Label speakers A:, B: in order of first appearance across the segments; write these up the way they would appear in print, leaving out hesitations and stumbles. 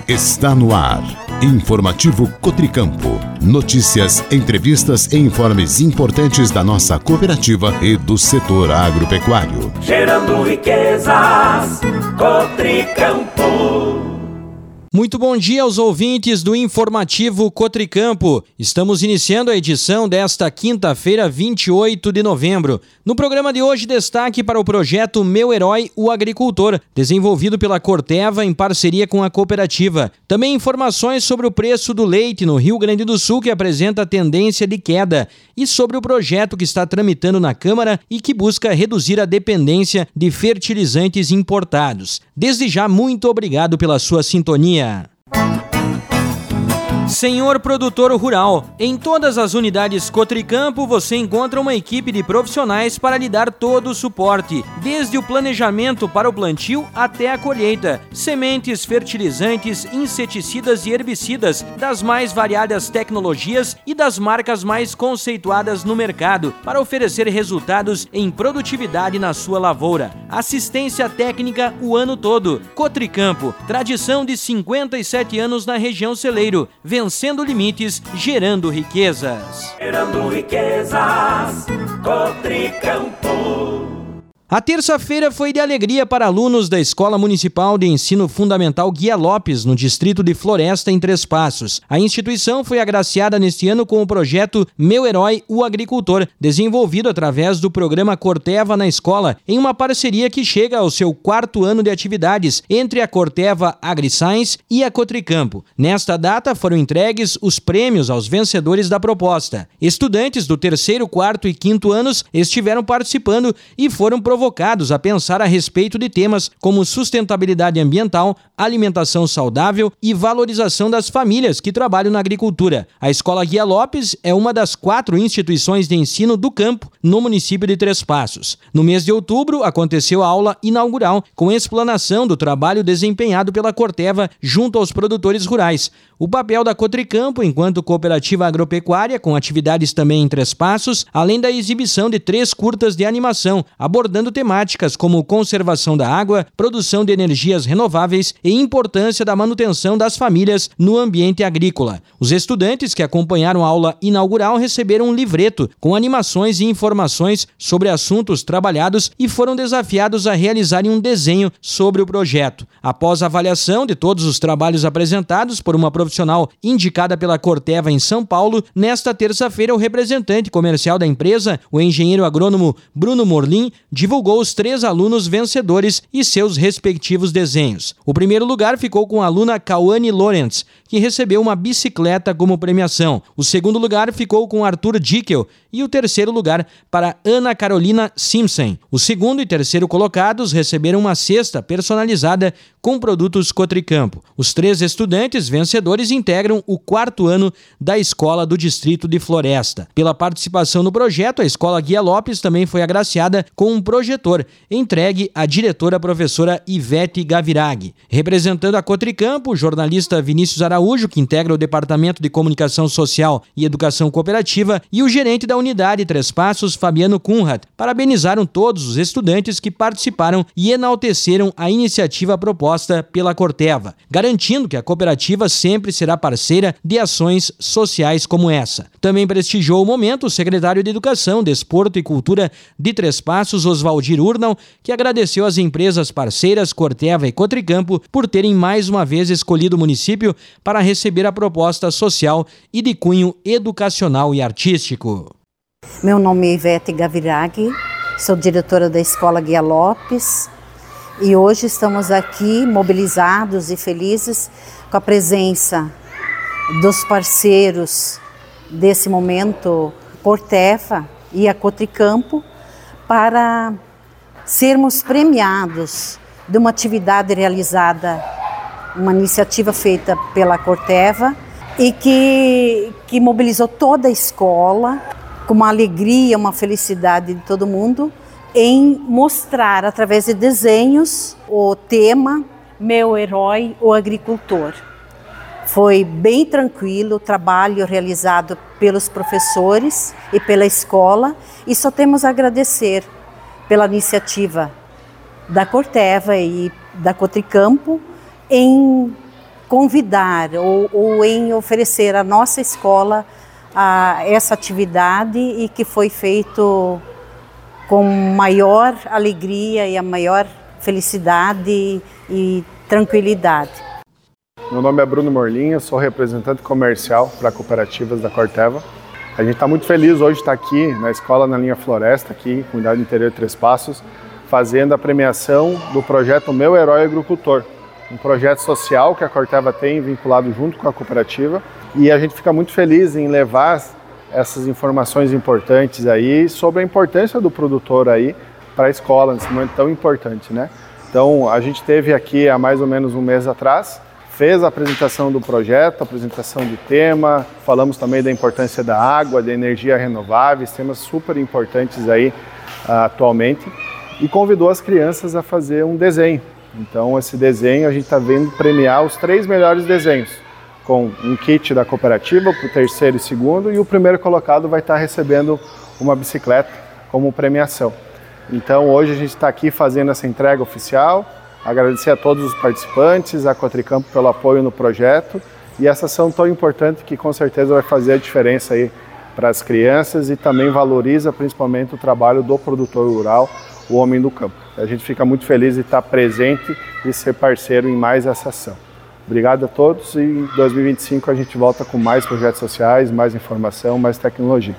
A: Está no ar. Informativo Cotricampo. Notícias, entrevistas e informes importantes da nossa cooperativa e do setor agropecuário.
B: Gerando riquezas, Cotricampo.
C: Muito bom dia aos ouvintes do Informativo Cotricampo. Estamos iniciando a edição desta quinta-feira, 28 de novembro. No programa de hoje, destaque para o projeto Meu Herói, o Agricultor, desenvolvido pela Corteva em parceria com a cooperativa. Também informações sobre o preço do leite no Rio Grande do Sul, que apresenta tendência de queda, e sobre o projeto que está tramitando na Câmara e que busca reduzir a dependência de fertilizantes importados. Desde já, muito obrigado pela sua sintonia. Senhor produtor rural, em todas as unidades Cotricampo você encontra uma equipe de profissionais para lhe dar todo o suporte, desde o planejamento para o plantio até a colheita. Sementes, fertilizantes, inseticidas e herbicidas das mais variadas tecnologias e das marcas mais conceituadas no mercado para oferecer resultados em produtividade na sua lavoura. Assistência técnica o ano todo. Cotricampo, tradição de 57 anos na região celeiro. Vencendo limites, gerando riquezas.
B: Gerando riquezas, Cotricampo.
C: A terça-feira foi de alegria para alunos da Escola Municipal de Ensino Fundamental Guia Lopes, no distrito de Floresta, em Três Passos. A instituição foi agraciada neste ano com o projeto Meu Herói, o Agricultor, desenvolvido através do programa Corteva na Escola, em uma parceria que chega ao seu 4º ano de atividades entre a Corteva AgriScience e a Cotricampo. Nesta data foram entregues os prêmios aos vencedores da proposta. Estudantes do 3º, 4º e 5º anos estiveram participando e foram provocados a pensar a respeito de temas como sustentabilidade ambiental, alimentação saudável e valorização das famílias que trabalham na agricultura. A Escola Guia Lopes é uma das 4 instituições de ensino do campo no município de Três Passos. No mês de outubro, aconteceu a aula inaugural com explanação do trabalho desempenhado pela Corteva junto aos produtores rurais. O papel da Cotricampo enquanto cooperativa agropecuária, com atividades também em Três Passos, além da exibição de 3 curtas de animação, abordando temáticas como conservação da água, produção de energias renováveis e importância da manutenção das famílias no ambiente agrícola. Os estudantes que acompanharam a aula inaugural receberam um livreto com animações e informações sobre assuntos trabalhados e foram desafiados a realizarem um desenho sobre o projeto. Após a avaliação de todos os trabalhos apresentados por uma profissional indicada pela Corteva em São Paulo, nesta terça-feira o representante comercial da empresa, o engenheiro agrônomo Bruno Morlin, divulgou os 3 alunos vencedores e seus respectivos desenhos. O primeiro lugar ficou com a aluna Cauane Lorentz, que recebeu uma bicicleta como premiação. O segundo lugar ficou com Arthur Dickel e o terceiro lugar para Ana Carolina Simpson. O segundo e terceiro colocados receberam uma cesta personalizada com produtos Cotricampo. Os 3 estudantes vencedores integram o 4º ano da Escola do Distrito de Floresta. Pela participação no projeto, a Escola Guia Lopes também foi agraciada com um projetor, entregue à diretora professora Ivete Gaviraghi. Representando a Cotricampo, o jornalista Vinícius Araújo, que integra o Departamento de Comunicação Social e Educação Cooperativa, e o gerente da unidade Três Passos, Fabiano Kunrad, parabenizaram todos os estudantes que participaram e enalteceram a iniciativa proposta pela Corteva, garantindo que a cooperativa sempre será parceira de ações sociais como essa. Também prestigiou o momento o secretário de Educação, Desporto e Cultura de Três Passos, Oswaldir Urnal, que agradeceu às empresas parceiras Corteva e Cotricampo por terem mais uma vez escolhido o município para receber a proposta social e de cunho educacional e artístico.
D: Meu nome é Ivete Gaviraghi, sou diretora da Escola Guia Lopes e hoje estamos aqui mobilizados e felizes com a presença dos parceiros desse momento, Corteva e a Cotricampo, para sermos premiados de uma atividade realizada, uma iniciativa feita pela Corteva e que mobilizou toda a escola com uma alegria, uma felicidade de todo mundo em mostrar através de desenhos o tema Meu Herói, o Agricultor. Foi bem tranquilo o trabalho realizado pelos professores e pela escola e só temos a agradecer pela iniciativa da Corteva e da Cotricampo em convidar ou em oferecer a nossa escola a essa atividade e que foi feito com maior alegria e a maior felicidade e tranquilidade.
E: Meu nome é Bruno Morlinha, sou representante comercial para cooperativas da Corteva. A gente está muito feliz hoje de estar aqui na escola na linha Floresta, aqui, Comunidade Interior de Três Passos, fazendo a premiação do projeto Meu Herói Agricultor, um projeto social que a Corteva tem vinculado junto com a cooperativa, e a gente fica muito feliz em levar essas informações importantes aí sobre a importância do produtor aí para a escola nesse momento tão importante, né? Então a gente teve aqui há mais ou menos um mês atrás, fez a apresentação do projeto, a apresentação do tema, falamos também da importância da água, da energia renováveis, temas super importantes aí atualmente, e convidou as crianças a fazer um desenho. Então esse desenho a gente está vendo premiar os 3 melhores desenhos, com um kit da cooperativa para o terceiro e segundo, e o primeiro colocado vai estar recebendo uma bicicleta como premiação. Então hoje a gente está aqui fazendo essa entrega oficial, agradecer a todos os participantes, a Cotricampo pelo apoio no projeto e essa ação tão importante que com certeza vai fazer a diferença aí para as crianças e também valoriza principalmente o trabalho do produtor rural, o homem do campo. A gente fica muito feliz de estar presente e ser parceiro em mais essa ação. Obrigado a todos e em 2025 a gente volta com mais projetos sociais, mais informação, mais tecnologia.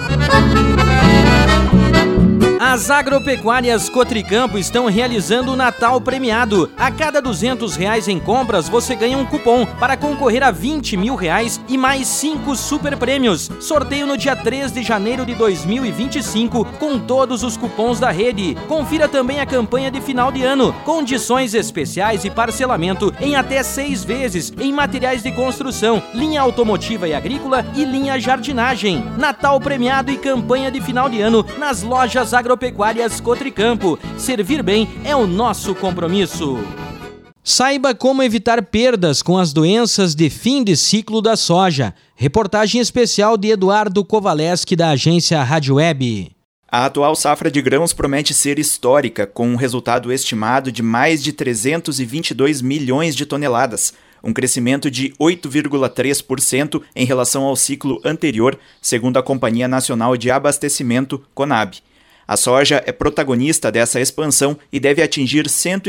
C: As agropecuárias Cotricampo estão realizando o Natal premiado. A cada R$200 em compras, você ganha um cupom para concorrer a R$20 mil e mais 5 super prêmios. Sorteio no dia 3 de janeiro de 2025, com todos os cupons da rede. Confira também a campanha de final de ano. Condições especiais e parcelamento em até 6 vezes em materiais de construção, linha automotiva e agrícola e linha jardinagem. Natal premiado e campanha de final de ano nas lojas agropecuárias Cotricampo. Servir bem é o nosso compromisso. Saiba como evitar perdas com as doenças de fim de ciclo da soja. Reportagem especial de Eduardo Kovaleski, da agência Rádio Web.
F: A atual safra de grãos promete ser histórica, com um resultado estimado de mais de 322 milhões de toneladas, um crescimento de 8,3% em relação ao ciclo anterior, segundo a Companhia Nacional de Abastecimento, Conab. A soja é protagonista dessa expansão e deve atingir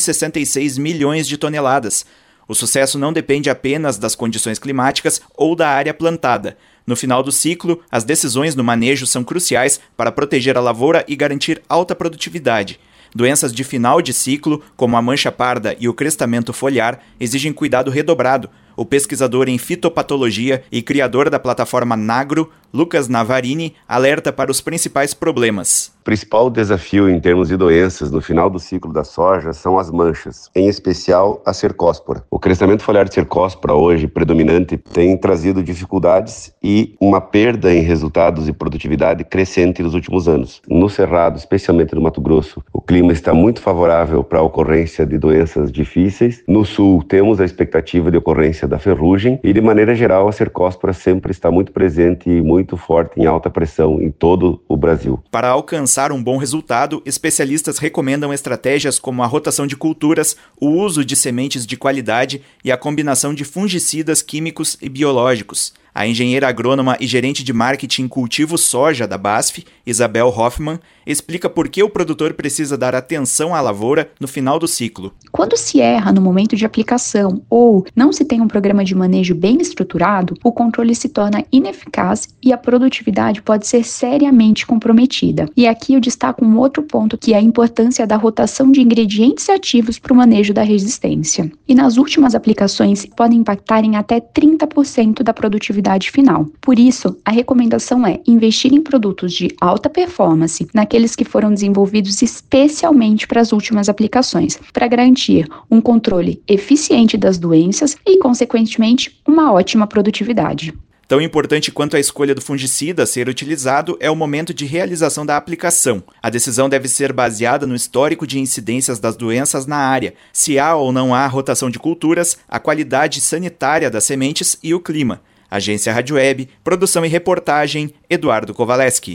F: 166 milhões de toneladas. O sucesso não depende apenas das condições climáticas ou da área plantada. No final do ciclo, as decisões no manejo são cruciais para proteger a lavoura e garantir alta produtividade. Doenças de final de ciclo, como a mancha parda e o crestamento foliar, exigem cuidado redobrado. O pesquisador em fitopatologia e criador da plataforma Nagro, Lucas Navarini, alerta para os principais problemas.
G: O principal desafio em termos de doenças no final do ciclo da soja são as manchas, em especial a cercóspora. O crescimento foliar de cercóspora, hoje predominante, tem trazido dificuldades e uma perda em resultados e produtividade crescente nos últimos anos. No Cerrado, especialmente no Mato Grosso, o clima está muito favorável para a ocorrência de doenças difíceis. No Sul, temos a expectativa de ocorrência da ferrugem e, de maneira geral, a cercóspora sempre está muito presente e muito forte em alta pressão em todo o Brasil.
F: Para alcançar um bom resultado, especialistas recomendam estratégias como a rotação de culturas, o uso de sementes de qualidade e a combinação de fungicidas químicos e biológicos. A engenheira agrônoma e gerente de marketing cultivo soja da BASF, Isabel Hoffmann, explica por que o produtor precisa dar atenção à lavoura no final do ciclo.
H: Quando se erra no momento de aplicação ou não se tem um programa de manejo bem estruturado, o controle se torna ineficaz e a produtividade pode ser seriamente comprometida. E aqui eu destaco um outro ponto, que é a importância da rotação de ingredientes ativos para o manejo da resistência. E nas últimas aplicações podem impactar em até 30% da produtividade final. Por isso, a recomendação é investir em produtos de alta performance, naqueles que foram desenvolvidos especialmente para as últimas aplicações, para garantir um controle eficiente das doenças e, consequentemente, uma ótima produtividade.
F: Tão importante quanto a escolha do fungicida a ser utilizado é o momento de realização da aplicação. A decisão deve ser baseada no histórico de incidências das doenças na área, se há ou não há rotação de culturas, a qualidade sanitária das sementes e o clima. Agência Rádio Web, produção e reportagem, Eduardo Kovaleski.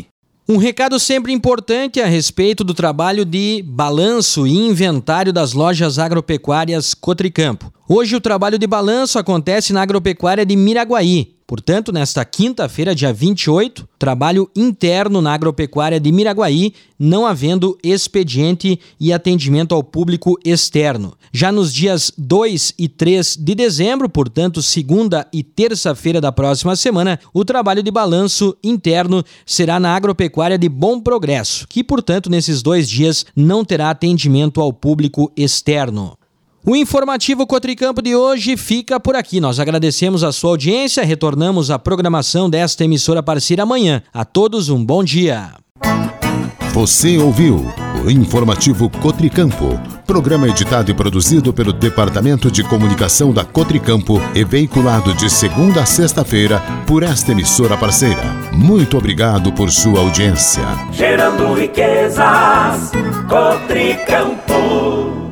C: Um recado sempre importante a respeito do trabalho de balanço e inventário das lojas agropecuárias Cotricampo. Hoje o trabalho de balanço acontece na agropecuária de Miraguaí. Portanto, nesta quinta-feira, dia 28, trabalho interno na agropecuária de Miraguaí, não havendo expediente e atendimento ao público externo. Já nos dias 2 e 3 de dezembro, portanto, segunda e terça-feira da próxima semana, o trabalho de balanço interno será na agropecuária de Bom Progresso, que, portanto, nesses 2 dias não terá atendimento ao público externo. O informativo Cotricampo de hoje fica por aqui. Nós agradecemos a sua audiência, retornamos à programação desta emissora parceira amanhã. A todos um bom dia.
A: Você ouviu o informativo Cotricampo, programa editado e produzido pelo Departamento de Comunicação da Cotricampo e veiculado de segunda a sexta-feira por esta emissora parceira. Muito obrigado por sua audiência.
B: Gerando riquezas, Cotricampo.